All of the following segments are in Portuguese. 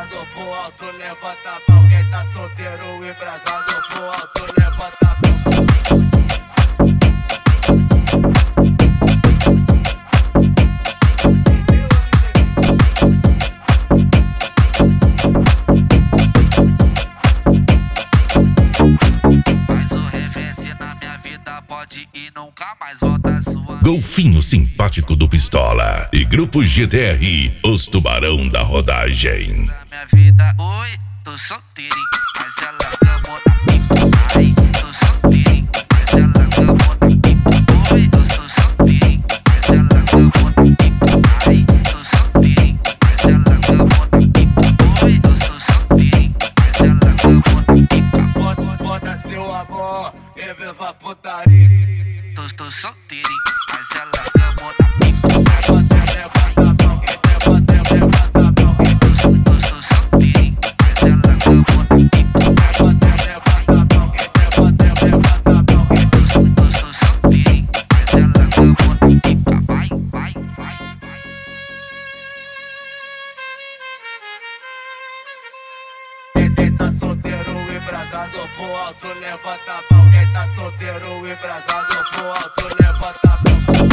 embrasado pro alto, levanta a mão. Quem tá solteiro, embrasado pro alto, levanta a mão. Faz o reverse na minha vida, pode ir, nunca mais volta sua. Golfinho simpático do Pistola e Grupo GTR, os tubarão da rodagem. Na minha vida, oi, tô solteirinho, mas elas gamou da pipa. Ai, tô solteirinho, mas elas gamou da pipa. Oi, eu sou solteirinho, mas elas gamou da pipa. Ai, tô solteirinho, mas elas gamou da pipa. Oi, eu sou solteirinho, mas elas gamou da pipa. Bota seu amor e viva putaria. Tô solteirinho, mas elas gamou da pipa. Levanta a mão, quem levanta a mão. Tô solteirinho, mas elas gamou da pipa. Levanta a mão, quem levanta a mão. Tô solteirinho, mas elas gamou da pipa. Vai, vai, vai, vai. Quem tá solteiro, embrasado pro alto, levanta a mão. Quem tá solteiro, embrasado pro alto, levanta a mão.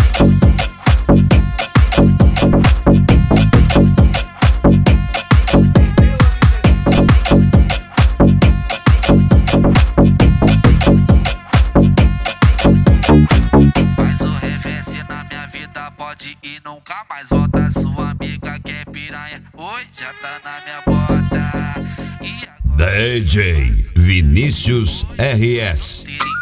Faz o reverse na minha vida, pode ir, nunca mais volta. Sua amiga que é piranha, oi, já tá na minha bota. E agora DJ Vinícius RS. solteirinho,